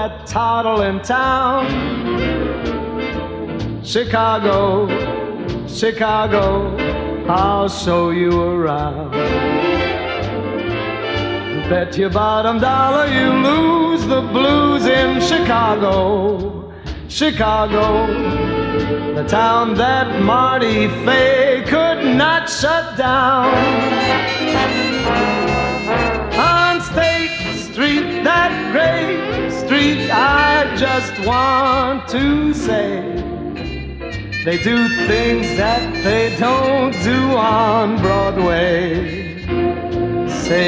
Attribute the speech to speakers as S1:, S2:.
S1: that toddling town. Chicago, Chicago, I'll show you around. Bet your bottom dollar you lose the blues in Chicago, Chicago, the town that Marty Fay could not shut down. On State Street, that great street, I just want to say, they do things that they don't do on Broadway.